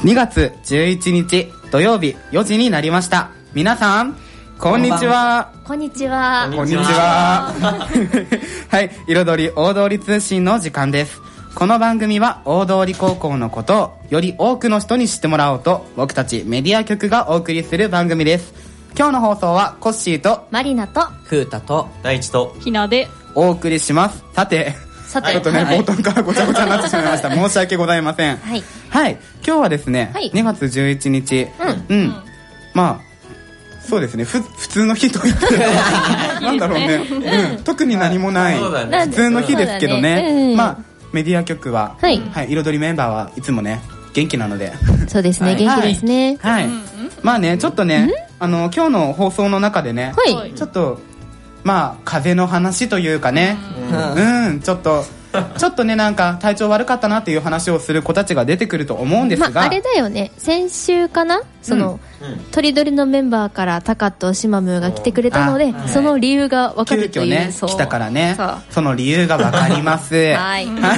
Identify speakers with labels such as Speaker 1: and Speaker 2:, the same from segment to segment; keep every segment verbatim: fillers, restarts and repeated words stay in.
Speaker 1: にがつじゅういちにち土曜日よじになりました。皆さんこんにちは。
Speaker 2: こんにちは。
Speaker 1: こんにちは。はい、彩り大通り通信の時間です。この番組は大通高校のことをより多くの人に知ってもらおうと、僕たちメディア局がお送りする番組です。今日の放送はコッシーと
Speaker 2: マリナと
Speaker 3: フータと
Speaker 4: 大地と
Speaker 5: ひなで
Speaker 1: お送りします。さて
Speaker 2: さて
Speaker 1: ちょっとね、はい、冒頭からごちゃごちゃになってしまいました申し訳ございません。
Speaker 2: はい、
Speaker 1: はい、今日はですね、はい、にがつじゅういちにち、うん、うん、まあそうですね、ふ普通の日と言ってなんだろうね、うん、特に何もない普通の日ですけどね、ね、うん、まあメディア局は、はいはい、彩りメンバーはいつもね元気なので
Speaker 2: そうですね、はい、元気ですね、
Speaker 1: はい、はい、まあね、ちょっとね、あの今日の放送の中でね、はい、ちょっとまあ風の話というかね、うん、うん、ちょっとちょっとね、なんか体調悪かったなっていう話をする子たちが出てくると思うんですが、
Speaker 2: まあ、あれだよね、先週かな、その、うん、トリドリのメンバーからタカとシマムーが来てくれたので、その理由が分かるという、
Speaker 1: 急遽ね来たからね、 そ, その理由が分かりますはい、はい、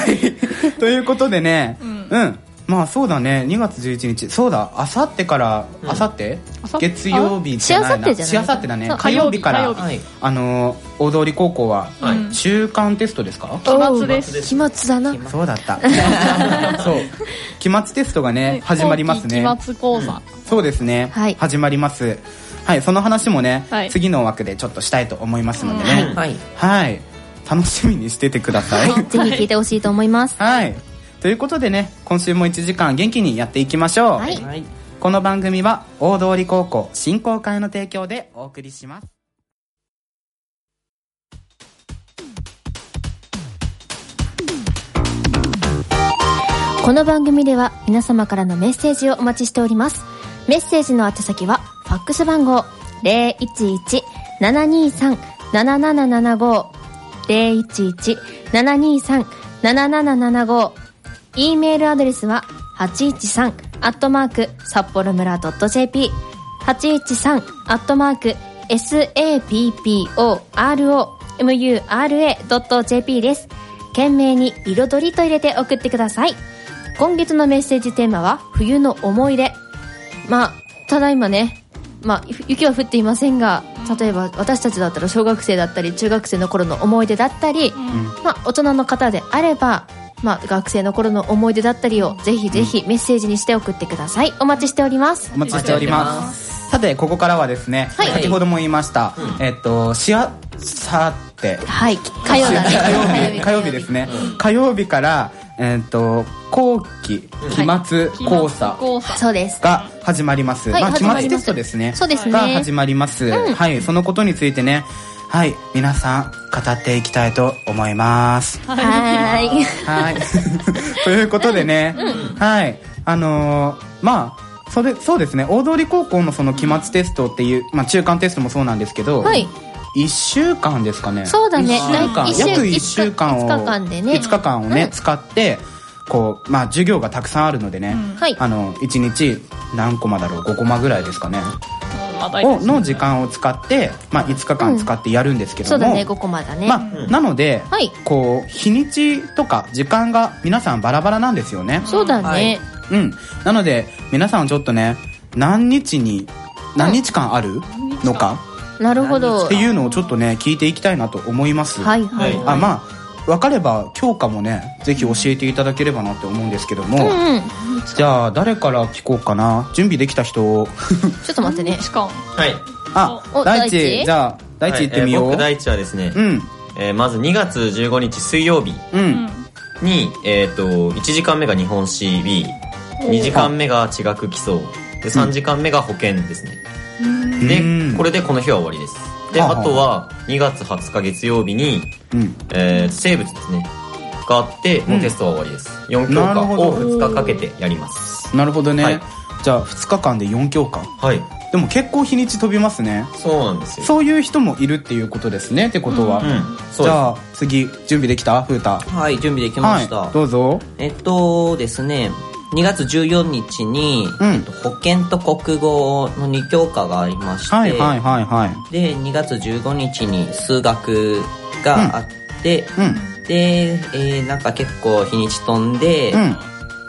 Speaker 1: ということでね、うん、うん、まあそうだね、にがつじゅういちにち、そうだ、あさってからあさって、月曜日じゃないな、しあさってだね、火曜日から、はい、あの大通高校は、はい、中間テストですか？
Speaker 5: 期末です。
Speaker 2: 期末だな。
Speaker 1: そうだったそう、期末テストがね始まりますね。
Speaker 5: 期末講座、
Speaker 1: うん、そうですね、はい、始まります。はい、その話もね、はい、次の枠でちょっとしたいと思いますのでね、はい、はい、楽しみにしててください、
Speaker 2: はい、ぜひ聞いてほしいと思います。
Speaker 1: はい、ということでね、今週もいちじかん元気にやっていきましょう。はい、はい、この番組は大通高校振興会の提供でお送りします。
Speaker 2: この番組では皆様からのメッセージをお待ちしております。メッセージの宛先はファックス番号 ゼロいちいち ななにさん ななななななご ゼロいちいち ななにさん なななななご、 E メールアドレスははちいちさんアットマーク札幌村 .jp はちいちさんアットマーク サッポロムラ .jp です。懸命に彩りと入れて送ってください。今月のメッセージテーマは冬の思い出。まあただいまね、まあ雪は降っていませんが、例えば私たちだったら小学生だったり中学生の頃の思い出だったり、うん、まあ大人の方であれば、まあ学生の頃の思い出だったりをぜひぜひメッセージにして送ってください。お待ちしております。
Speaker 1: お待ちしております。さてここからはですね、はい、先ほども言いました、うん、えっとしあさって
Speaker 2: はい火曜だね
Speaker 1: 火曜日火曜日ですね、うん、火曜日からえっと後期期末考査が始まります、はい、まあ、期末テストですね、
Speaker 2: そうですね
Speaker 1: が始まります、うん、はい、そのことについてね、はい、皆さん語っていきたいと思います。
Speaker 2: はい
Speaker 1: はいということでね、うん、はい、あのー、まあそれそうですね、大通高校のその期末テストっていう、まあ、中間テストもそうなんですけど、はい、いっしゅうかんですかね。
Speaker 2: そうだね、
Speaker 1: 約いっしゅうかんを
Speaker 2: いつかかんでね、
Speaker 1: いつかかんをね、うん、使ってこう、まあ、授業がたくさんあるのでね、うん、はい、あのいちにち何コマだろう、ごコマぐらいですかね、をの時間を使って、まあ、いつかかん使ってやるんですけども、うん、
Speaker 2: そうだね、ごコマだね、
Speaker 1: まあ、なので、はい、こう日にちとか時間が皆さんバラバラなんですよね。
Speaker 2: そうだね、はい、
Speaker 1: うん、なので皆さんちょっとね、何日に何日間あるのか、
Speaker 2: うん、なるほど
Speaker 1: っていうのをちょっとね聞いていきたいなと思います。
Speaker 2: はいはい、はい、
Speaker 1: あ、まあ分かれば教科もねぜひ教えていただければなって思うんですけども、うんうん、じゃあ誰から聞こうかな。準備できた人
Speaker 2: ちょっと待ってね。
Speaker 4: しかも、はい、
Speaker 1: あ、大地、じゃあ大地行ってみよう、
Speaker 4: はい、えー、僕大地はですね、うん、えー、まずにがつじゅうごにち水曜日に、うん、えー、といちじかんめが日本史 B、にじかんめが地学基礎で、さんじかんめが保健ですね、うん、でこれでこの日は終わりです。で、あとはにがつはつか月曜日に、うん、えー、生物ですねがあって、もうテストは終わりです、うん、よん教科をふつかかけてやります。
Speaker 1: なるほどね、はい、じゃあふつかかんでよん教科、はい、でも結構日にち飛びますね。
Speaker 4: そうなんですよ。
Speaker 1: そういう人もいるっていうことですね。ってことは、うんうん、じゃあ次準備できた？ふうた。
Speaker 3: はい、準備できました、
Speaker 1: はい、どうぞ。
Speaker 3: えっとですね、にがつじゅうよっかに、うん、えっと、保健と国語のに教科がありまして、
Speaker 1: はいはいはいはい、
Speaker 3: でにがつじゅうごにちに数学があって、うんうん、で、えー、なんか結構日にち飛んで、うん、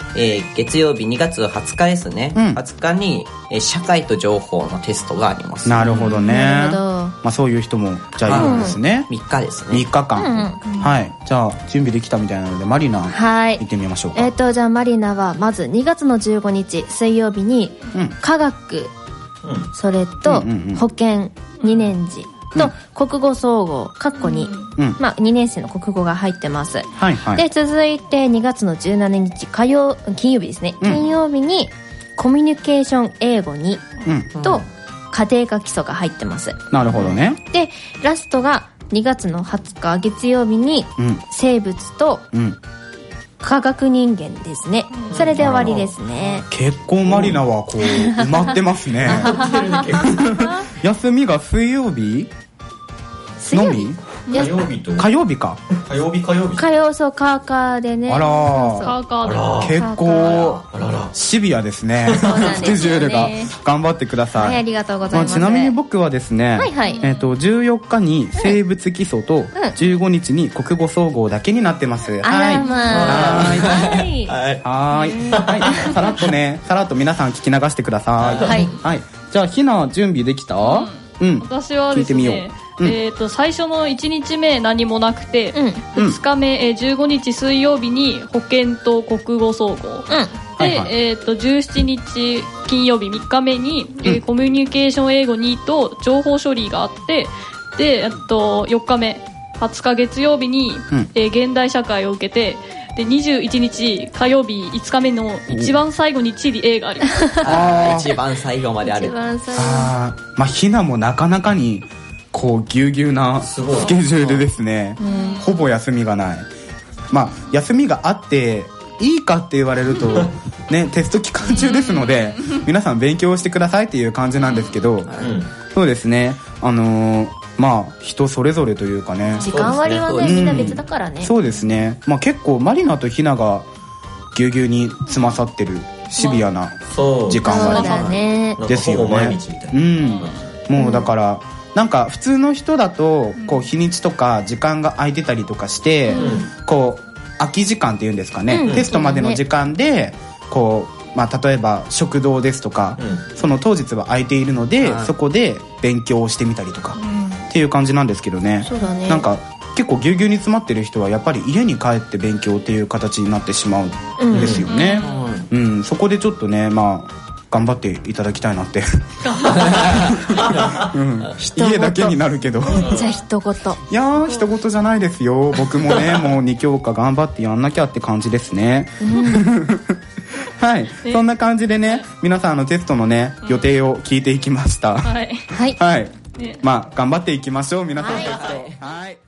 Speaker 3: えー、月曜日にがつはつかですね、うん、はつかに、えー、社会と情報のテストがあります。
Speaker 1: なるほどね。なるほど、まあ、そういう人もじゃあいるんですね、
Speaker 3: うん、みっかですね。
Speaker 1: みっかかん、うんうん、はい。じゃあ準備できたみたいなのでマリナ、はい、行ってみましょうか。
Speaker 2: えっ、ー、とじゃあマリナはまずにがつのじゅうごにち水曜日に、うん、科学、うん、それと、うんうんうん、保健にねん次と、うん、国語総合かっこに、うん、まあ、にねん生の国語が入ってます、はいはい、で続いてにがつのじゅうしちにち火曜金曜日ですね、うん、金曜日にコミュニケーション英語に、うん、と家庭科基礎が入ってます。
Speaker 1: なるほどね。
Speaker 2: でラストがにがつのはつか月曜日に生物と、うん科学人間ですね。それで終わりですね。
Speaker 1: 結構マリナはこう埋まってますね。休みが水曜日のみ？
Speaker 4: 火曜日と
Speaker 1: 火曜日か
Speaker 4: 火曜日火曜日
Speaker 2: 火曜そうカーカーでね。
Speaker 1: あら
Speaker 2: カーカー
Speaker 1: で結構シビアですね。スケジュールが頑張ってください。
Speaker 2: はい、ありがとうございます。
Speaker 1: まあ、ちなみに僕はですね、はいはい、えっとじゅうよっかに生物基礎とじゅうごにちに国語総合だけになってます。はい。
Speaker 2: あらまあ、
Speaker 1: はいはいはいはい。さらっとね、さらっと皆さん聞き流してください。はいはい。じゃあひな準備できた？うん。
Speaker 5: 私はですね。聞いてみよう。うん、えー、と最初のいちにちめ何もなくて、うん、ふつかめ、えー、じゅうごにち水曜日に保健と国語総合、うん、で、はいはい、えー、とじゅうしちにち金曜日みっかめに、うんえー、コミュニケーション英語にと情報処理があって、で、えー、とよっかめはつか月曜日に、うんえー、現代社会を受けて、でにじゅういちにち火曜日いつかめの一番最後に地理 A があります。
Speaker 3: あ一番最後まである。
Speaker 2: 一番最後。
Speaker 1: あまあひなもなかなかにこうぎゅうぎゅうなスケジュールですね。ほぼ休みがない。まあ休みがあっていいかって言われるとねテスト期間中ですので皆さん勉強してくださいっていう感じなんですけど、うん、そうですねあのー、まあ人それぞれというかね
Speaker 2: 時間割はね、うん、みんな別だからね。
Speaker 1: そうですね、まあ、結構マリナとヒナがぎゅうぎゅうにつまさってるシビアな時間割ですよね。
Speaker 4: 毎日みたいな、
Speaker 1: うん、もうだから、うんなんか普通の人だとこう日にちとか時間が空いてたりとかして、うん、こう空き時間っていうんですかね、うん、テストまでの時間でこう、まあ、例えば食堂ですとか、うん、その当日は空いているので、はい、そこで勉強をしてみたりとか、うん、っていう感じなんですけどね。
Speaker 2: そうだね。
Speaker 1: なんか結構ぎゅうぎゅうに詰まってる人はやっぱり家に帰って勉強っていう形になってしまうんですよね、うんうんうん、そこでちょっとねまあ頑張っていただきたいなって、うん、家だけになるけど
Speaker 2: じゃあ一言
Speaker 1: いやー一言じゃないですよ。僕もねもうに教科頑張ってやんなきゃって感じですね、うん、はいそんな感じでね皆さんのテストのね予定を聞いていきました、うん、はい、はい、ね、まあ頑張っていきましょう皆さんテスト、はい、はい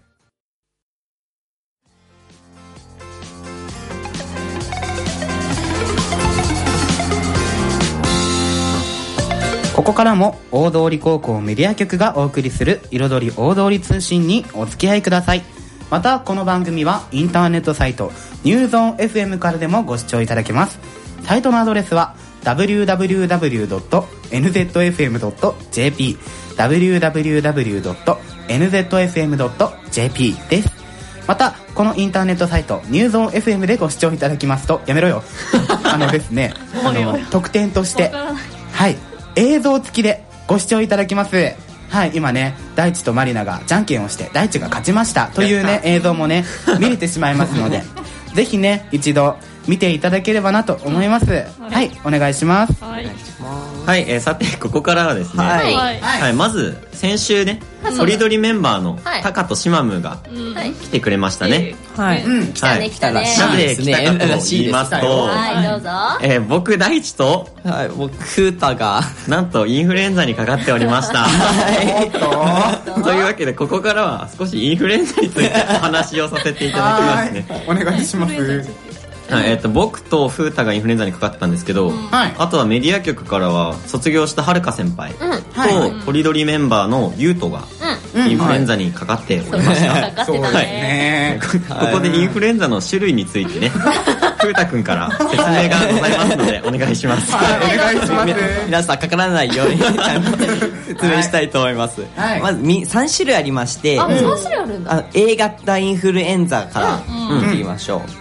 Speaker 1: ここからも大通高校メディア局がお送りする彩り大通通信にお付き合いください。またこの番組はインターネットサイトニューゾーン エフエム からでもご視聴いただけます。サイトのアドレスは ダブリューダブリューダブリュードットエヌゼットエフエムドットジェーピー ダブリューダブリューダブリュードットエヌゼットエフエムドットジェーピー です。またこのインターネットサイトニューゾーン エフエム でご視聴いただきますとやめろよあのですねあの特典としてはい映像付きでご視聴いただきます。はい今ね大地とマリナがじゃんけんをして大地が勝ちましたというね映像もね見れてしまいますのでぜひね一度見ていただければなと思います、うん、はい、はい、お願いします。
Speaker 4: はい、はい、えー、さてここからはですね、はいはいはい、まず先週ねソリドリメンバーのタカとシマムが来てくれましたね。
Speaker 2: はい、うん、来たね来たね。
Speaker 4: なぜ来たかと言いますと、
Speaker 2: はいどうぞ。
Speaker 4: えー、僕大地と、
Speaker 3: はい、僕フータが
Speaker 4: なんとインフルエンザにかかっておりました。はい。というわけでここからは少しインフルエンザについてお話をさせていただきますね。
Speaker 1: お願いします。
Speaker 4: はいえー、と僕とフータがインフルエンザにかかったんですけど、うん、あとはメディア局からは卒業したはるか先輩、うん、とポリドリメンバーのユウトがインフルエンザにかかっておりました、
Speaker 2: そうですね、
Speaker 4: はい、ここでインフルエンザの種類についてねフータくんから説明がございますのでお願いします。
Speaker 1: はい、お願いします。
Speaker 3: 皆さんかからないようにちゃんと説明したいと思います、はい、まずさん種類ありまして、
Speaker 2: あ、さん種類あるんだ。
Speaker 3: あ A 型インフルエンザから見てみましょう、うん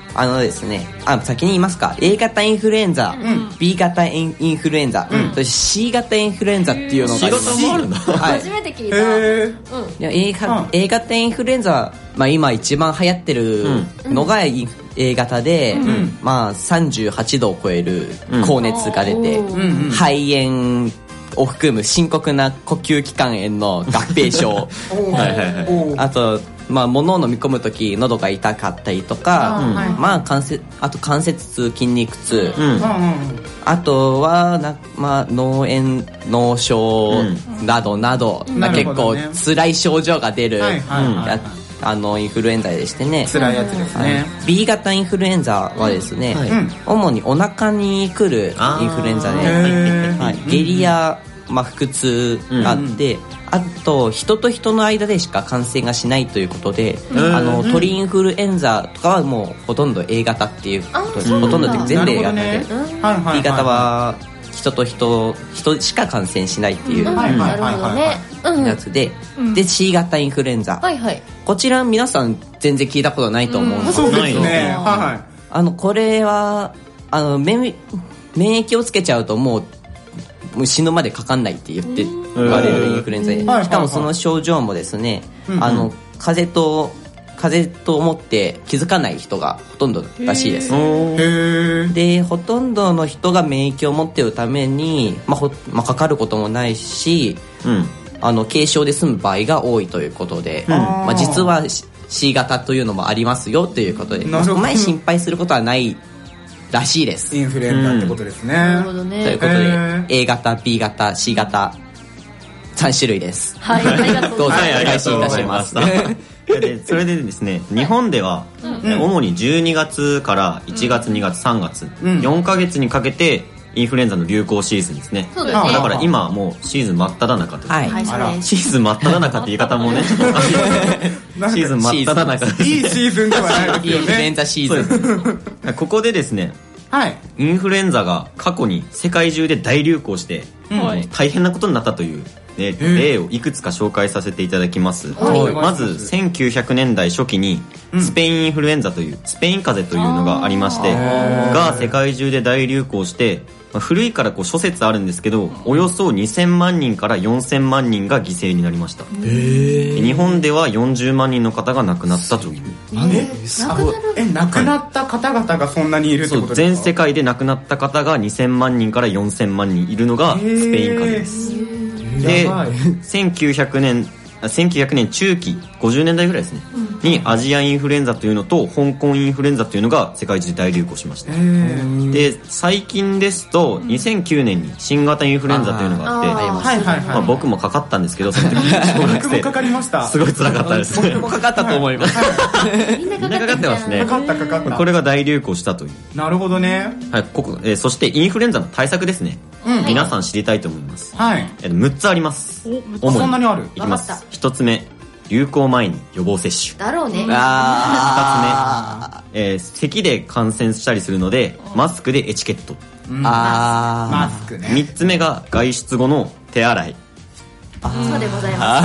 Speaker 3: あのですね、あ、先に言いますか。 A 型インフルエンザ、うん、B 型インフルエンザ、うん、そして C 型インフルエンザっていうのがあります。
Speaker 4: C 型もあるんだ、
Speaker 2: はい、初めて聞いた。へ
Speaker 3: ー、うん、いや A 型、うん、A 型インフルエンザ、まあ、今一番流行ってるのが A 型で、うん、まあ、さんじゅうはちどを超える高熱が出て、うん、肺炎を含む深刻な呼吸器官炎の合併症はいはい、はい、あと、まあ、物を飲み込むとき喉が痛かったりとか、うん、まあ、関節、あと関節痛、筋肉痛、うん、あとはな、まあ、脳炎、脳症などなど、うん、まあ、結構辛い症状が出る、はいはい、あのインフルエンザでしてね、
Speaker 1: 辛いやつですね。
Speaker 3: B 型インフルエンザはですね、うんはい、主にお腹に来るインフルエンザで、はい、下痢や、まあ、腹痛があって、うん、あと人と人の間でしか感染がしないということで、うん、あの鳥インフルエンザとかはもうほとんど A 型っていうことです。ほとんどで全部 A 型で、ね、B 型は人と人人しか感染しないっていうやつで、で C 型インフルエンザ、はいはい、こちら皆さん全然聞いたことないと思うんですけど、
Speaker 1: そうですね、はい、
Speaker 3: あのこれはあの 免, 免疫をつけちゃうともうもう死ぬまでかかんないって言って言われるインフルエンザで、しかもその症状もですね、あの風邪と風邪と思って気づかない人がほとんどらしいです。でほとんどの人が免疫を持っているために、まあほまあ、かかることもないし、うん、あの軽症で済む場合が多いということで、うん、まあ、実は C 型というのもありますよということで、そこまで心配することはないらしいです。
Speaker 1: インフルエンザってことですね、うん、なるほど
Speaker 3: ね。ということで A 型 B 型 C 型さん種類です。
Speaker 2: はい、ありがとうございます。
Speaker 3: どうぞお返しいたします。
Speaker 4: でそれでですね、日本では、うん、主にじゅうにがつからいちがつ、にがつ、さんがつ、うん、よんかげつにかけてインフルエンザの流行シーズンですね。そうですね。だから今もうシーズン真っ只中という、はい、シーズン真っ只中って言い方もねちょっとおかしいシーズン真っ只中いい
Speaker 1: シーズンではないですよね。
Speaker 3: インフルエンザシーズ
Speaker 4: ンここでですね、はい、インフルエンザが過去に世界中で大流行して、うん、大変なことになったというね、例をいくつか紹介させていただきます、はい、まずせんきゅうひゃくねんだい初期にスペインインフルエンザというスペイン風邪というのがありまして、が世界中で大流行して、古いからこう諸説あるんですけど、およそにせんまんにんからよんせんまんにんが犠牲になりました。日本ではよんじゅうまんにんの方が亡くなったという。
Speaker 1: ええ亡くなった方々がそんなにいるってことですか？
Speaker 4: そう、全世界で亡くなった方がにせんまんにんからよんせんまんにんいるのがスペイン風邪です。でせんきゅうひゃくねん中期ごじゅうねんだいぐらいですね、うん、にアジアインフルエンザというのと香港インフルエンザというのが世界中で大流行しました。で最近ですとにせんきゅうねんに新型インフルエンザというのがあって、あ、はいはいはい、まあ、僕もかかったんですけど、その時小学生
Speaker 1: 僕もかかりました。
Speaker 4: すごい辛かったです。
Speaker 3: 僕もかかったと思います、
Speaker 2: はい、みんなかかってますね。
Speaker 1: かかったかかった。
Speaker 4: これが大流行したという。
Speaker 1: なるほどね、
Speaker 4: はい、ここ、えー、そしてインフルエンザの対策ですね、うん、皆さん知りたいと思います、はい、えー、むっつあります。
Speaker 1: おそんなにある？
Speaker 4: いきます。ひとつめ、流行前に予防接種
Speaker 2: だろうね。
Speaker 4: あふたつめ、えー、咳で感染したりするのでマスクでエチケット、
Speaker 1: うん、あマスクね。
Speaker 4: みっつめが外出後の手洗い。
Speaker 2: そうでございます。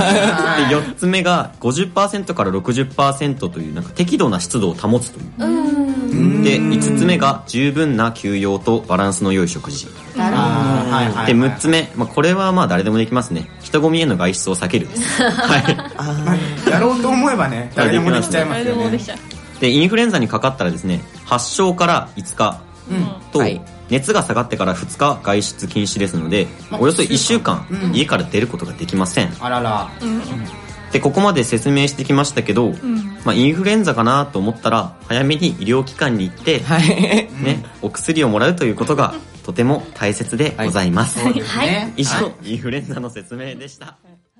Speaker 4: でよっつめが ごじゅっパーセント から ろくじゅっパーセント というなんか適度な湿度を保つという。うんでいつつめが十分な休養とバランスの良い食事。
Speaker 2: だろうね。
Speaker 4: でむっつめ、まあ、これはまあ誰でもできますね。人混みへの外出を避けるです。はい、
Speaker 1: あやろうと思えばね誰でもできちゃいますよね。
Speaker 4: でインフルエンザにかかったらですね、発症からいつかと、うん、はい、熱が下がってからふつか外出禁止ですので、まあ、およそいっしゅうかん、うん、家から出ることができません。
Speaker 1: あらら、うん、
Speaker 4: でここまで説明してきましたけど、うん、まあ、インフルエンザかなと思ったら早めに医療機関に行って、はい、ね、お薬をもらうということがとても大切でございます、はい、はい、以上、はい、インフルエンザの説明でした。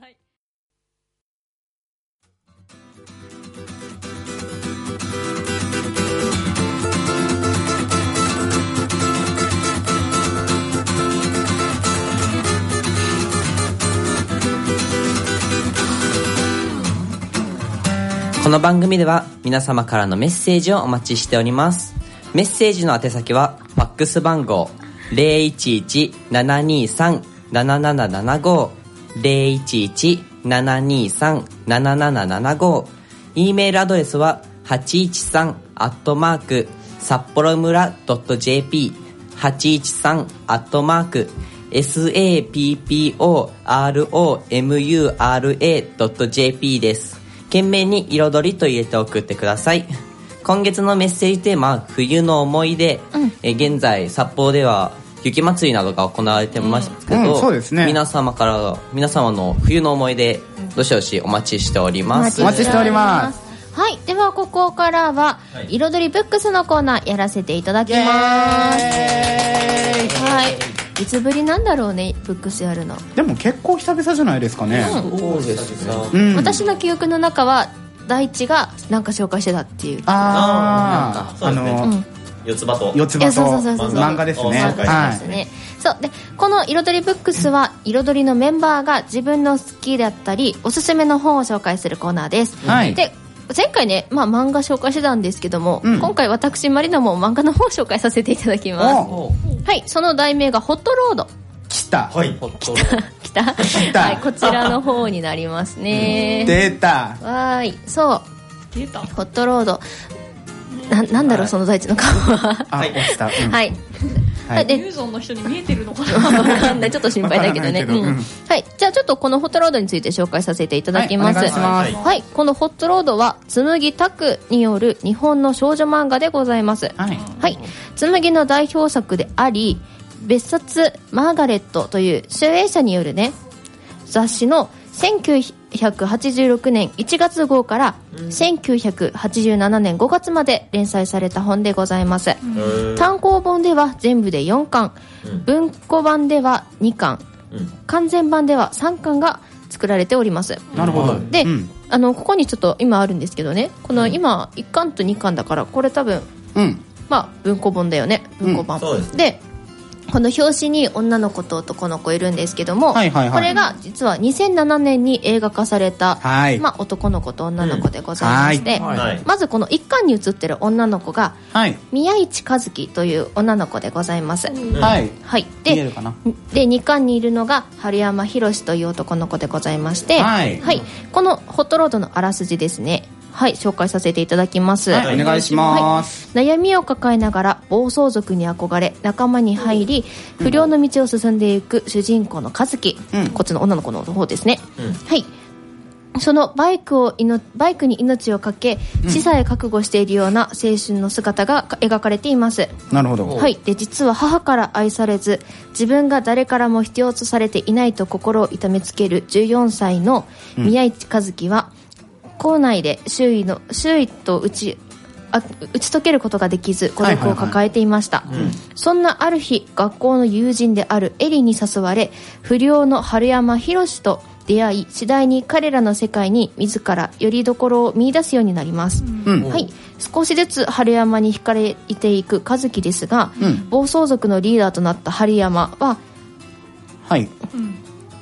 Speaker 3: この番組では皆様からのメッセージをお待ちしております。メッセージの宛先はファックス番号 ゼロいちいち ななにさん なななななご ゼロいちいち ななにさん なななななご、 E メールアドレスははちいちさんアットマーク札幌村 .jp はちいちさんアットマーク サッポロ .jp です。懸命に彩りと入れて送ってください。今月のメッセージテーマは冬の思い出、うん、え現在札幌では雪まつりなどが行われてますけど、うんうん、そうですね、皆様から皆様の冬の思い出どしどしお待ちしております。
Speaker 1: お待ちしております。
Speaker 2: はい、ではここからは彩りブックスのコーナーやらせていただきます。はい、いつぶりなんだろうね、ブックスやるの。
Speaker 1: でも結構久々じゃないですかね。
Speaker 3: うん、そうですね、
Speaker 2: うん、私の記憶の中は大地がなんか紹介してたっていう。
Speaker 1: ああ、あのー、
Speaker 4: 四つ葉と
Speaker 1: 四つ葉と漫画ですね。
Speaker 2: はい。そうで、この彩りブックスは彩りのメンバーが自分の好きだったりおすすめの本を紹介するコーナーです。はい。で、前回ね、まあ、漫画紹介してたんですけども、うん、今回私マリナも漫画の方を紹介させていただきます。はい、その題名がホットロード。
Speaker 1: 来た。
Speaker 2: はい、来た。来た。来た。はい、こちらの方になりますね。
Speaker 1: 出た。
Speaker 2: わーい、そう。
Speaker 5: 出た。
Speaker 2: ホットロード。な、なんだろう、その大地の顔は。
Speaker 1: あ、落ちた。うん、
Speaker 2: はい。
Speaker 5: はい、でユーゾンの人に見えてるのかな。
Speaker 2: 分かんない、ちょっと心配だけどね。うん、はい、じゃあちょっとこのホットロードについて紹介させていただきます。はい、お願いします。はい、このホットロードは紬拓による日本の少女漫画でございます。はい、はい、紬の代表作であり、別冊マーガレットという集英社によるね雑誌のせんきゅうひゃくはちじゅうろくねんいちがつ号からせんきゅうひゃくはちじゅうななねんごがつまで連載された本でございます。単行本では全部でよんかん、文庫版ではにかん、完全版ではさんかんが作られております。
Speaker 1: なるほど。
Speaker 2: で、うん、あのここにちょっと今あるんですけどね、この今いっかんとにかんだからこれ多分、うん、まあ文庫本だよね、文庫版、うん、そうです。でこの表紙に女の子と男の子いるんですけども、はいはいはい、これが実はにせんななねんに映画化された、はい、まあ、男の子と女の子でございまして、うん、はい、まずこのいっかんに写ってる女の子が、はい、宮市和樹という女の子でございます、うん、はい、はい、で、見えるかな。でにかんにいるのが春山宏という男の子でございまして、はい、はい、このホットロードのあらすじですね。はい、紹介させていただきます。
Speaker 1: はい、お願いします。
Speaker 2: はい、悩みを抱えながら暴走族に憧れ仲間に入り、不良の道を進んでいく主人公の和樹、うん、こっちの女の子の方ですね。うん、はい。そのバイクをいのバイクに命を懸け死さえ覚悟しているような青春の姿が描かれています。
Speaker 1: なるほど。
Speaker 2: はい。で、実は母から愛されず自分が誰からも必要とされていないと心を痛めつけるじゅうよんさいの宮市和樹は、うん、校内で周囲の周囲と打ちあ打ち解けることができず孤独を抱えていました。そんなある日、学校の友人であるエリに誘われ不良の春山宏と出会い、次第に彼らの世界に自ら拠り所を見出すようになります。うん、はい、少しずつ春山に惹かれていく和樹ですが、うん、暴走族のリーダーとなった春山は、はい、うん、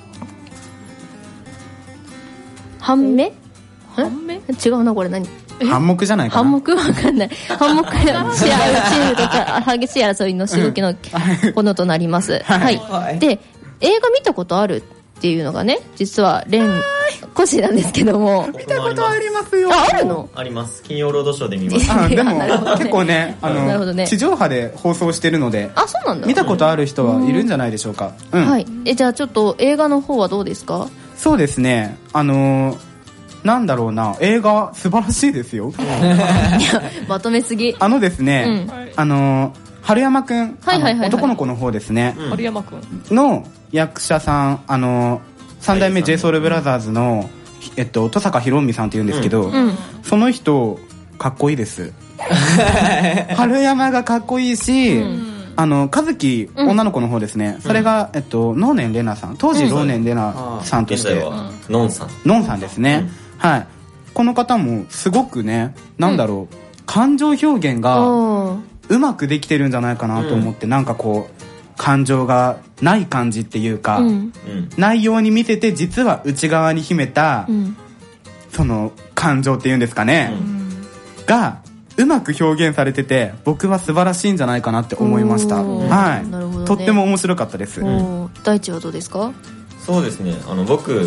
Speaker 2: 半目
Speaker 5: 半目
Speaker 2: 違うな、これ何、
Speaker 1: 反目じゃないかな。
Speaker 2: 反目わかんない。反目し合うチームとか激しい争いのしぶきのものとなります。はい、はい、で映画見たことあるっていうのがね、実はレンコシなんですけども。
Speaker 1: 見たことありますよ。
Speaker 2: あ、あるの？
Speaker 4: あります。金曜ロードショーで見ます。
Speaker 1: あ、でも結構ね、あの、ね、地上波で放送してるので、
Speaker 2: あ、そうなんだ。
Speaker 1: 見たことある人はいるんじゃないでしょうか。うん、
Speaker 2: はい。え、じゃあちょっと映画の方はどうですか？
Speaker 1: そうですね、あのーなんだろうな、映画素晴らしいですよ。
Speaker 2: まとめすぎ。
Speaker 1: あのですね、うん、あの春山くん、はいはいはいはい、男の子の方ですね、
Speaker 5: うん、春山くん
Speaker 1: の役者さん、あの三代目 ジェイソウルブラザーズの、えっと、戸坂博文さんっていうんですけど、うん、その人かっこいいです。春山がかっこいいし、うん、あの和樹、うん、女の子の方ですね、それが、えっと、能年玲奈さん、当時能年玲奈さんとして、
Speaker 4: のんさん
Speaker 1: のんさんですね、うん、はい、この方もすごくね、なんだろう、うん、感情表現がうまくできてるんじゃないかなと思って、うん、なんかこう感情がない感じっていうか、うん、内容に見せて実は内側に秘めた、うん、その感情っていうんですかね、うん、がうまく表現されてて、僕は素晴らしいんじゃないかなって思いました。はい、ね、とっても面白かったです。
Speaker 2: 大地はどうですか？
Speaker 4: そうですね、あの僕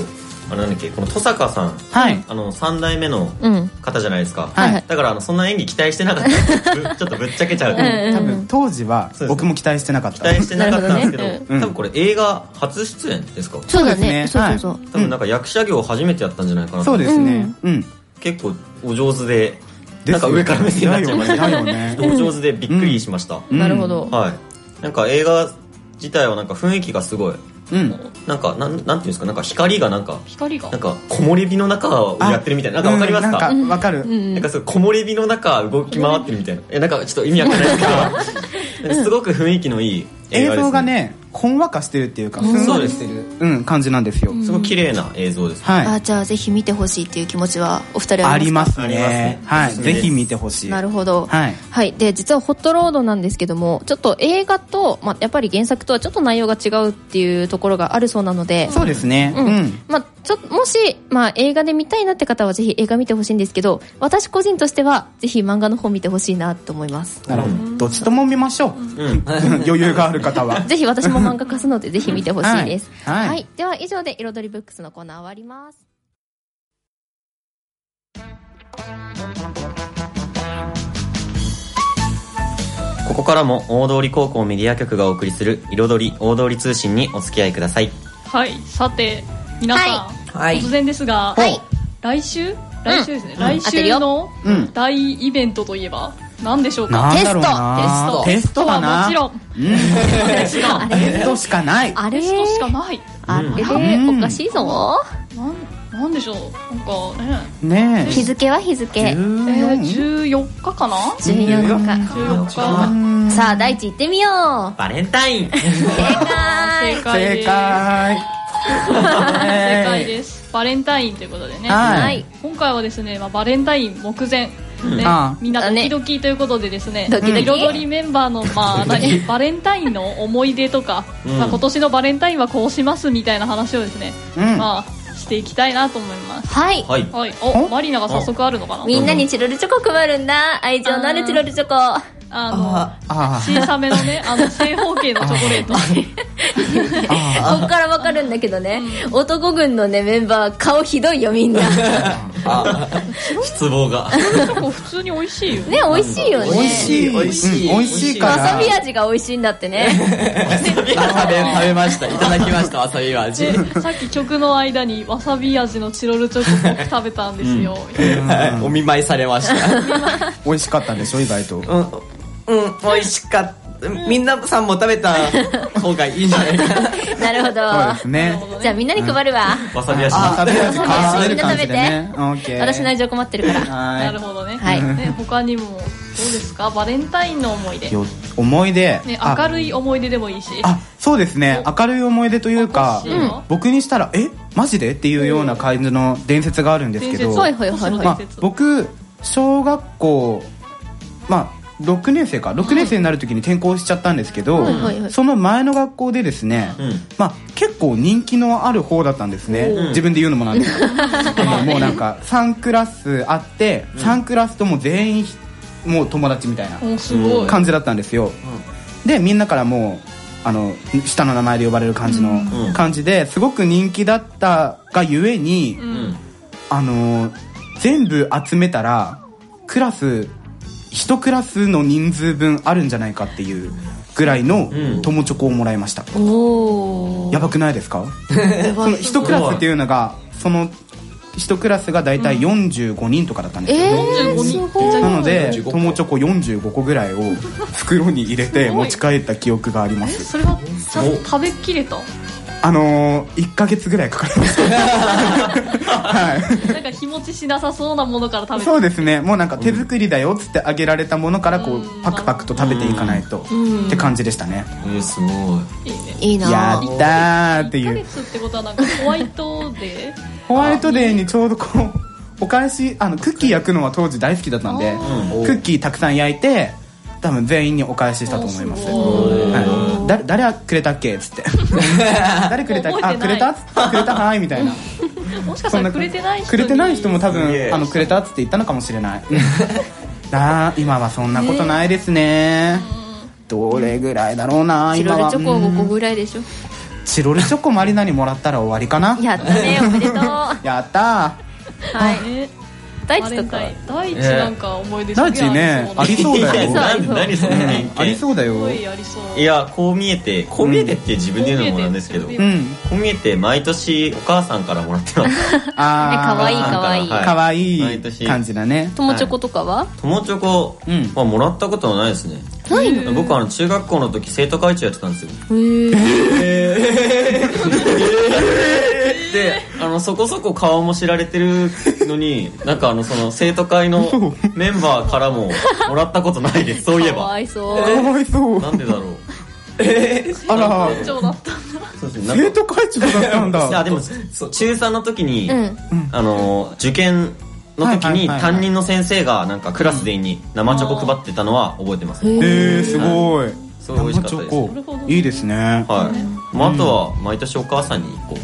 Speaker 4: あのなんだっけこの登坂さん、
Speaker 1: はい、
Speaker 4: あのさん代目の方じゃないですか、
Speaker 1: はい、
Speaker 4: だからあのそんな演技期待してなかったちょっとぶっちゃけちゃうと
Speaker 1: 多分当時は僕も期待してなかった
Speaker 4: 期待してなかったんですけど、ねうん、多分これ映画初出演ですか？
Speaker 2: そうですね、そうそうそう、はい、
Speaker 4: 多分なんか役者業初めてやったんじゃないかなと。
Speaker 1: そうですね、うん、
Speaker 4: 結構お上手でなんか上から目線になっちゃいましたねお上手でびっくりしました、
Speaker 2: うん、なるほど、
Speaker 4: はい、なんか映画自体はなんか雰囲気がすごい、うん、なんかなんなんていうんですかなんか光がなんか
Speaker 5: 光が
Speaker 4: なんか木漏れ日の中をやってるみたいな、なんかわかりますか？
Speaker 1: うん、なんかわかる、
Speaker 4: うん、なんかそう木漏れ日の中動き回ってるみたいな、えなんかちょっと意味わかんないですけどすごく雰囲気のいい映画です、ね、
Speaker 1: 映像がねほんわかしてるっていうかふんわりしてる、うん、感じなんですよ。
Speaker 4: すごい綺麗な映像です、
Speaker 2: はい、あじゃあぜひ見てほしいっていう気持ちはお二人はありますか？
Speaker 1: ありますね、はい、ぜひ見てほしい。
Speaker 2: なるほど、
Speaker 1: はい、
Speaker 2: はい、で実はホットロードなんですけどもちょっと映画と、まあ、やっぱり原作とはちょっと内容が違うっていうところがあるそうなので
Speaker 1: そうですね、うんうん
Speaker 2: まあ、ちょもし、まあ、映画で見たいなって方はぜひ映画見てほしいんですけど私個人としてはぜひ漫画の方見てほしいなと思います。
Speaker 1: なるほど、どっちとも見ましょう、うん、余裕がある方は
Speaker 2: ぜひ私も漫画化すのでぜひ見てほしいです、
Speaker 1: はいはい
Speaker 2: はい、では以上で彩りブックスのコーナー終わります。
Speaker 4: ここからも大通高校メディア局がお送りする彩り大通通信にお付き合いください。
Speaker 5: はい、さて皆さん、はい、突然ですが、はい、来週来週ですね、うん、来週の大イベントといえば何でしょうか？
Speaker 1: テストテ
Speaker 2: スト
Speaker 1: テストはな
Speaker 5: もちろん、
Speaker 1: うん、テストテストしかない
Speaker 2: あれ
Speaker 5: テストしかない
Speaker 2: あれ、うん、おかしいぞ。
Speaker 5: なんなんでしょうなんか
Speaker 1: ね
Speaker 2: ね日付は日付
Speaker 5: えー、じゅうよっかかな
Speaker 2: じゅうよっかじゅうよっ
Speaker 5: か
Speaker 2: さあ第一行ってみよう。
Speaker 4: バレンタイン
Speaker 2: 正解
Speaker 5: 正解です
Speaker 1: 正解
Speaker 5: 正解です。バレンタインということでね、
Speaker 1: はい、
Speaker 5: 今回はですね、まあ、バレンタイン目前、ね、みんなドキドキということでですね、
Speaker 2: ドキドキ
Speaker 5: 彩りメンバーの、まあ、バレンタインの思い出とか、うんまあ、今年のバレンタインはこうしますみたいな話をですね、うんまあ、していきたいなと思います。
Speaker 2: はい、
Speaker 5: はいはい、おマリナが早速あるのかな。
Speaker 2: みんなにチロルチョコ配るんだ。愛情のあるチロルチョコ。
Speaker 5: あの小さめのねあの正方形のチョコレート
Speaker 2: ここから分かるんだけどね、うん、男軍のねメンバー顔ひどいよみんな
Speaker 4: 失望が
Speaker 5: チョコ普通に美味しいよ
Speaker 2: ね。美味しいよね。
Speaker 1: 美味しい美味しい、うん、美味しいから
Speaker 2: わさび味が美味しいんだってね
Speaker 3: わさび味食べましたいただきましたわさび味
Speaker 5: さっき曲の間にわさび味のチロルチョコ僕食べたんですよ、
Speaker 3: うん、お見舞いされました
Speaker 1: 美味しかったんでしょ意外と、
Speaker 3: うんうん、美味しかった。みんなさんも食べた方がいいんじゃないかな
Speaker 2: なるほど。
Speaker 1: そうですね。
Speaker 2: じゃあみんなに配るわ、
Speaker 4: うん、わさび味
Speaker 1: わさび味
Speaker 2: みんな食べて、ね、私の愛情困ってるから
Speaker 5: なるほどね、
Speaker 2: はい
Speaker 5: ね他にもどうですかバレンタインの思い出。
Speaker 1: 思い出、
Speaker 5: ね、明るい思い出でもいいし。
Speaker 1: あそうですね明るい思い出というか、うん、僕にしたらえマジでっていうような感じの伝説があるんですけど、
Speaker 2: はいはいはいはい、まあ、
Speaker 1: 僕小学校まあろくねん生かろくねん生になる時に転校しちゃったんですけど、はいはいはい、その前の学校でですね、うんまあ、結構人気のある方だったんですね、うん、自分で言うのもなんですけどもうなんかさんクラスあってさんクラスとも全員もう友達みたいな感じだったんですよ、うん、でみんなからもうあの下の名前で呼ばれる感じの感じですごく人気だったがゆえに、うん、あの全部集めたらクラス一クラスの人数分あるんじゃないかっていうぐらいの友チョコをもらいました、うん、おやばくないですかその一クラスっていうのがその一クラスがだいたいよんじゅうごにんとかだったんですけど、
Speaker 2: えー、
Speaker 1: なので友チョコよんじゅうごこぐらいを袋に入れて持ち帰った記憶があります。
Speaker 5: えそれはちゃんと食べきれた？
Speaker 1: あのー、いっかげつぐらいかかりました
Speaker 5: はい、なんか日持ちしなさそうなものから食べて
Speaker 1: そうですねもうなんか手作りだよっつってあげられたものからこうパクパクと食べていかないとって感じでしたね。
Speaker 4: えー、すご
Speaker 5: いいいね
Speaker 2: いいな
Speaker 1: やったーっていう
Speaker 5: いっかげつってことはなんかホワイトデー
Speaker 1: ホワイトデーにちょうどこうお返しあのクッキー焼くのは当時大好きだったんでクッキーたくさん焼いて多分全員にお返ししたと思います。はい、誰誰くれたっけっつって誰くれたあくれたくれたはいみたいな
Speaker 5: もしかしたらくれてない人
Speaker 1: くれてない人も多分あのくれたっつって言ったのかもしれないだ今はそんなことないですね。どれぐらいだろうな
Speaker 2: 今はチロルチョコごこぐらいでしょ。
Speaker 1: チロルチョコマリナにもらったら終わりかな。
Speaker 2: やったね、おめでとう。
Speaker 1: やった
Speaker 5: ー。はい。大地とか大地なんか思い出
Speaker 1: 大地ね、ありそうだよ。
Speaker 4: 何それ、
Speaker 1: ありそうだよ。
Speaker 4: いや、こう見えて、こう見えてって自分で言うのもなんですけど、こう見えて毎年お母さんからもらってます。
Speaker 2: ああ、かわいいかわいい。
Speaker 1: かわいい感じだね。
Speaker 2: 友チョコとかは？
Speaker 4: 友チョコはもらったことはないですね。
Speaker 2: ないの？
Speaker 4: 僕あの中学校の時生徒会長やってたんですよ。
Speaker 2: へ
Speaker 4: え。で、あのそこそこ顔も知られてるのに、なんかあのその生徒会のメンバーからももらったことないです。そういえば。
Speaker 2: かわいそう。
Speaker 1: かわいそう。
Speaker 4: なんでだろう。
Speaker 1: えー、あら、
Speaker 5: 生徒会長だったんだ。
Speaker 1: 生徒会長だったんだ。
Speaker 4: いやでも中さんの時に、うん、あの受験の時に担任の先生がなんかクラス全員に生チョコ配ってたのは覚えてます。
Speaker 1: へえ、すごい。
Speaker 4: すごい美味しかったです。
Speaker 1: いいですね。
Speaker 4: はい。まああとは毎年お母さんにこう。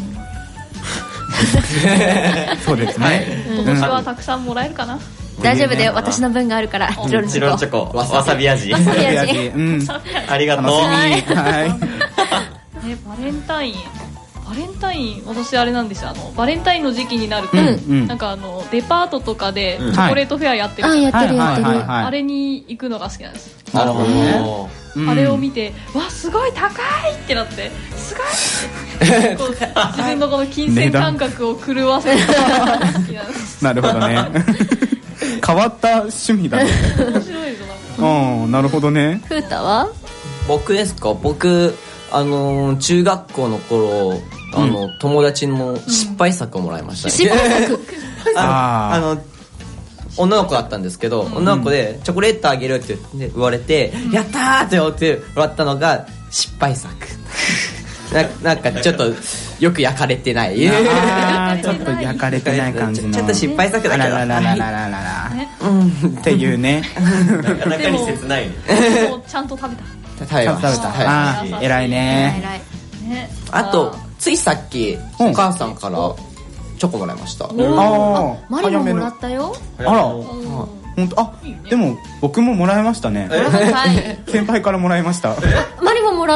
Speaker 1: そうですね。
Speaker 5: 今年はたくさんもらえるかな。
Speaker 2: 大丈夫だよ、私の分があるから。
Speaker 4: チロルチョコ、わさび味。
Speaker 2: わさび味。
Speaker 4: ありがとう。
Speaker 1: はい。
Speaker 5: え、バレンタイン。バレンタイン、私あれなんですよ、あのバレンタインの時期になると、なんかあのデパートとかでチョコレートフェアやってる、
Speaker 2: あ、やってるやってる。
Speaker 5: あれに行くのが好きなんです。
Speaker 4: なるほどね。
Speaker 5: あれを見て、わ、すごい高いってなって、すごいこう自分のこの金銭感覚を狂わせるのが好きなんです。
Speaker 1: なるほどね。変わった趣味だね。
Speaker 5: 面白いぞな。
Speaker 1: うん、なるほどね。
Speaker 2: ふうたは？
Speaker 3: 僕ですか？僕あの中学校の頃、あの、うん、友達の失敗作をもらいました、ね。
Speaker 2: 失敗作。
Speaker 3: あ, あの女の子だったんですけど、うん、女の子でチョコレートあげるって言われて、うん、やったーって思ってもらったのが失敗作。な, なんかちょっとよく焼かれてない。
Speaker 1: あちょっと焼かれてない感じの。
Speaker 3: ちょっと失敗作だけど。
Speaker 1: あらららららららら。っていうね。
Speaker 4: なかなかに切ない。
Speaker 5: もうちゃんと食べた。
Speaker 3: 食べました。
Speaker 1: ああ、偉いね。
Speaker 3: あとついさっきお母さんからチョコもらいました。あ
Speaker 2: あ、マリももらったよ。
Speaker 1: あら、本当。あ、でも僕ももらいましたね。先輩からもらいました。
Speaker 2: マリももらった。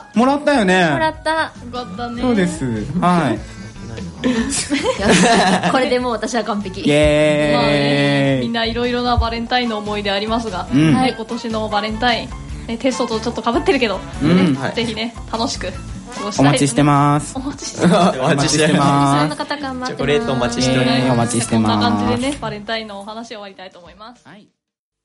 Speaker 1: もらったよね。
Speaker 2: もらった。よ
Speaker 5: かったね。
Speaker 1: そうです。はい。
Speaker 2: これでもう私は完璧。
Speaker 1: イエーイ。
Speaker 5: みんないろいろなバレンタインの思い出ありますが、今年のバレンタインね、テストとちょっと被ってるけど、ね、はい、ぜひね楽しく過ごしたい、ね、
Speaker 1: お待ちしてます。
Speaker 5: お待ちしてます。
Speaker 1: お待ちしてます。
Speaker 2: その方頑張ってます。
Speaker 3: チョコレートお待ちしております。
Speaker 1: お待ちしてます。
Speaker 5: こんな感じでねバレンタインのお話を終わりたいと思います。はい。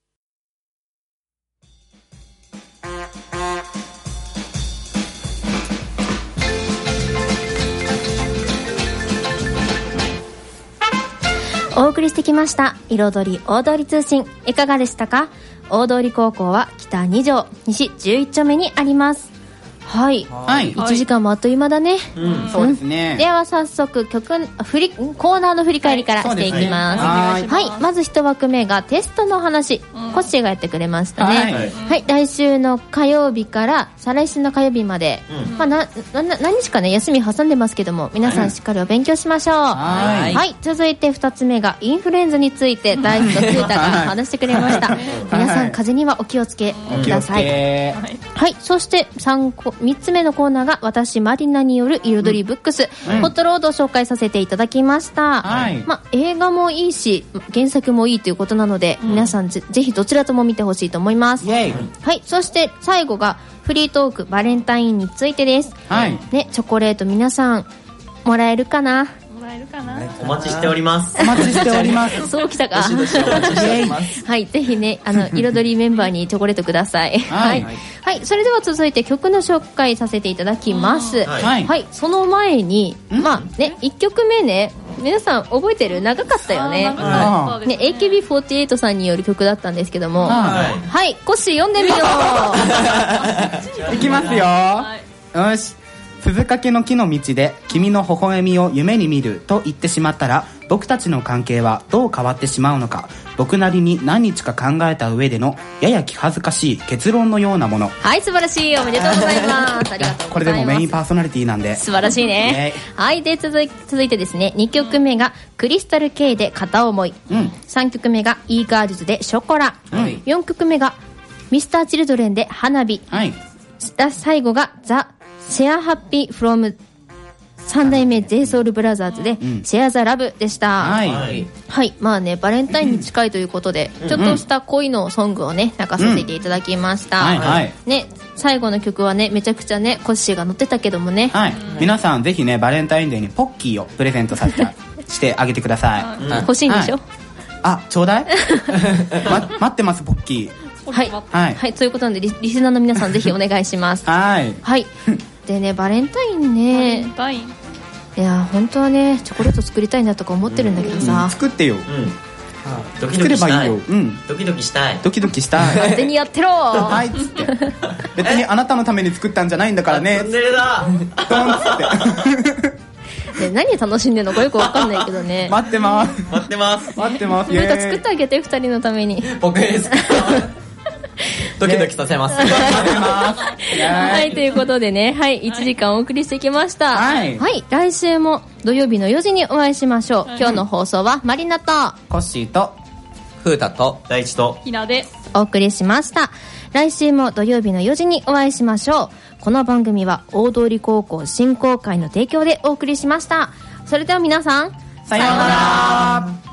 Speaker 2: お送りしてきました彩り大通り通信、いかがでしたか？大通高校は北に条西じゅういち丁目にあります。はい、はい、いちじかんもあっという間だね、
Speaker 1: うんうん、そうですね。
Speaker 2: では早速曲振りコーナーの振り返りからしていきます。はい、はい、まず一枠目がテストの話、うん、コッシーがやってくれましたね。はい、はい、来週の火曜日から再来週の火曜日まで、うん、まあ、なな何日かね休み挟んでますけども、皆さんしっかりお勉強しましょう。はい、はい、続いて二つ目がインフルエンザについて大地とスータが話してくれました。皆さん風邪にはお気をつけください。はい、そして三個みっつめのコーナーが私マリナによる彩りブックス、うん、ホットロードを紹介させていただきました、はい、まあ、映画もいいし原作もいいということなので、うん、皆さん ぜ, ぜひどちらとも見てほしいと思います。はい、そして最後がフリートークバレンタインについてです、はいね、チョコレート皆さんもらえるかな？
Speaker 4: お待ちしております。
Speaker 1: お待ちしております。
Speaker 2: そうきたか。はい、ぜひね、あの彩りメンバーにチョコレートください。はい、はいはい、それでは続いて曲の紹介させていただきます。はい、はい、その前に、まあね、いっきょくめね、皆さん覚えてる？長かったよね。はい、ね、エーケービーフォーティーエイト さんによる曲だったんですけども、はい、はい、コッシー読んでみよ
Speaker 1: う。いきますよ。はい、よし。鈴懸の木の道で君の微笑みを夢に見ると言ってしまったら、僕たちの関係はどう変わってしまうのか、僕なりに何日か考えた上でのやや気恥ずかしい結論のようなもの。
Speaker 2: はい、素晴らしい。おめでとうございます。ありがとうございます。
Speaker 1: これでもメインパーソナリティなんで
Speaker 2: 素晴らしいね。はい、で続い、続いてですね、にきょくめがクリスタル K で片思い、うん、さんきょくめが e ガールズでショコラ、うん、よんきょくめがミスターチルドレンで花火、はい、最後がザ・シェアハッピーフロム三代目 ジェイソウルブラザーズで、うん、シェアザラブでした。はい。はい。まあね、バレンタインに近いということで、うん、ちょっとした恋のソングをね、流させていただきました。うん、はいはい。ね、最後の曲はね、めちゃくちゃね、コッシーが乗ってたけどもね。
Speaker 1: はい。皆さんぜひね、バレンタインデーにポッキーをプレゼントさせて、してあげてくださ
Speaker 2: い。うん、欲しいんでしょ、はい、
Speaker 1: あ、ちょうだいま、待ってます、ポッキ
Speaker 2: ー。はい。はい。はい。ということなんでリ、リスナーの皆さんぜひお願いします。はい。はい。でね、バレンタインね。バレンタイン。いや本当はねチョコレート作りたいなとか思ってるんだけどさ、うん、
Speaker 1: 作ってよ、うん、
Speaker 4: ドキドキしたい。
Speaker 1: 作ればいいよ、うん、
Speaker 4: ドキドキしたい
Speaker 1: ドキドキしたい
Speaker 2: 勝手にやってろ
Speaker 1: はいっつって別にあなたのために作ったんじゃないんだからね
Speaker 4: ツンデレだ
Speaker 1: ドンっつって
Speaker 2: ね、何楽しんでるのかよく分かんないけどね
Speaker 1: 待ってます
Speaker 4: 待ってます
Speaker 1: 待ってます
Speaker 2: また作ってあげてふたりのために
Speaker 4: 僕ですドキドキさせます。
Speaker 2: はい、ということでね、はい、いちじかんお送りしてきました。はい。はい、来週も土曜日のよじにお会いしましょう。はい、今日の放送はマリナと
Speaker 1: コッシーと
Speaker 3: フータと
Speaker 4: 大地と
Speaker 5: ひなで
Speaker 2: お送りしました。来週も土曜日のよじにお会いしましょう。この番組は大通高校振興会の提供でお送りしました。それでは皆さん、
Speaker 1: さようなら。